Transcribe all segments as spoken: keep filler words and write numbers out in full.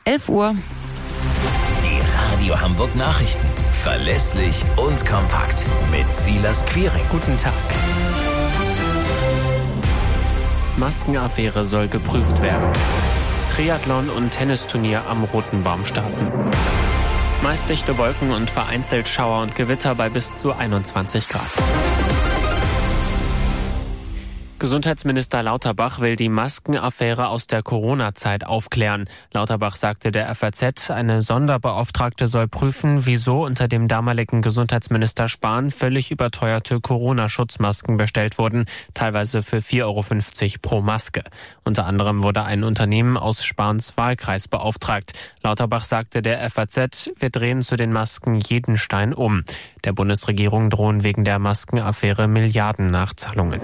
elf Uhr. Die Radio Hamburg Nachrichten. Verlässlich und kompakt. Mit Silas Quiring. Guten Tag. Maskenaffäre soll geprüft werden. Triathlon und Tennisturnier am Roten Baum starten. Meist dichte Wolken und vereinzelt Schauer und Gewitter bei bis zu einundzwanzig Grad. Gesundheitsminister Lauterbach will die Maskenaffäre aus der Corona-Zeit aufklären. Lauterbach sagte der F A Z, eine Sonderbeauftragte soll prüfen, wieso unter dem damaligen Gesundheitsminister Spahn völlig überteuerte Corona-Schutzmasken bestellt wurden, teilweise für vier Euro fünfzig pro Maske. Unter anderem wurde ein Unternehmen aus Spahns Wahlkreis beauftragt. Lauterbach sagte der F A Z, wir drehen zu den Masken jeden Stein um. Der Bundesregierung drohen wegen der Maskenaffäre Milliarden-Nachzahlungen.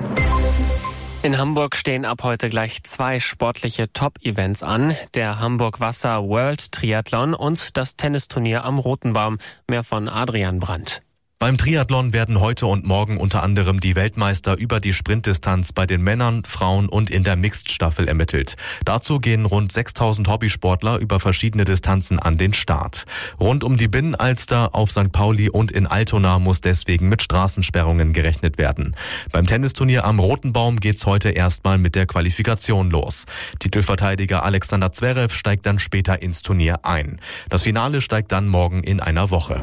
In Hamburg stehen ab heute gleich zwei sportliche Top-Events an. Der Hamburg Wasser World Triathlon und das Tennisturnier am Roten Baum. Mehr von Adrian Brandt. Beim Triathlon werden heute und morgen unter anderem die Weltmeister über die Sprintdistanz bei den Männern, Frauen und in der Mixed-Staffel ermittelt. Dazu gehen rund sechstausend Hobbysportler über verschiedene Distanzen an den Start. Rund um die Binnenalster, auf Sankt Pauli und in Altona muss deswegen mit Straßensperrungen gerechnet werden. Beim Tennisturnier am Roten Baum geht's heute erstmal mit der Qualifikation los. Titelverteidiger Alexander Zverev steigt dann später ins Turnier ein. Das Finale steigt dann morgen in einer Woche.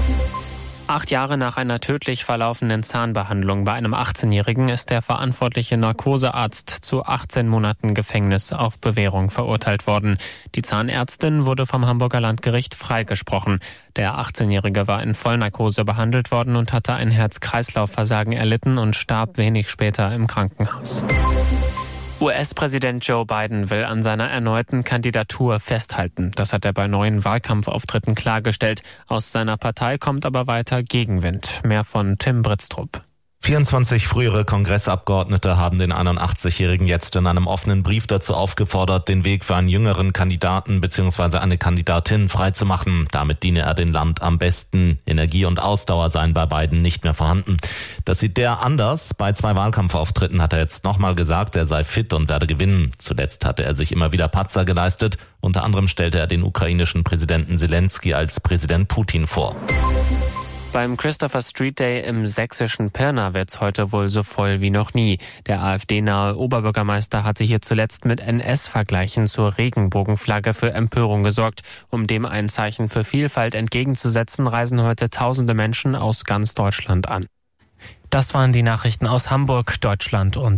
Acht Jahre nach einer tödlich verlaufenden Zahnbehandlung bei einem achtzehnjährigen ist der verantwortliche Narkosearzt zu achtzehn Monaten Gefängnis auf Bewährung verurteilt worden. Die Zahnärztin wurde vom Hamburger Landgericht freigesprochen. Der achtzehnjährige war in Vollnarkose behandelt worden und hatte ein Herz-Kreislauf-Versagen erlitten und starb wenig später im Krankenhaus. U S-Präsident Joe Biden will an seiner erneuten Kandidatur festhalten. Das hat er bei neuen Wahlkampfauftritten klargestellt. Aus seiner Partei kommt aber weiter Gegenwind. Mehr von Tim Britztrup. vierundzwanzig frühere Kongressabgeordnete haben den einundachtzigjährigen jetzt in einem offenen Brief dazu aufgefordert, den Weg für einen jüngeren Kandidaten bzw. eine Kandidatin freizumachen. Damit diene er dem Land am besten. Energie und Ausdauer seien bei beiden nicht mehr vorhanden. Das sieht der anders. Bei zwei Wahlkampfauftritten hat er jetzt nochmal gesagt, er sei fit und werde gewinnen. Zuletzt hatte er sich immer wieder Patzer geleistet. Unter anderem stellte er den ukrainischen Präsidenten Zelensky als Präsident Putin vor. Beim Christopher Street Day im sächsischen Pirna wird's heute wohl so voll wie noch nie. Der AfD-nahe Oberbürgermeister hatte hier zuletzt mit N S-Vergleichen zur Regenbogenflagge für Empörung gesorgt. Um dem ein Zeichen für Vielfalt entgegenzusetzen, reisen heute tausende Menschen aus ganz Deutschland an. Das waren die Nachrichten aus Hamburg, Deutschland und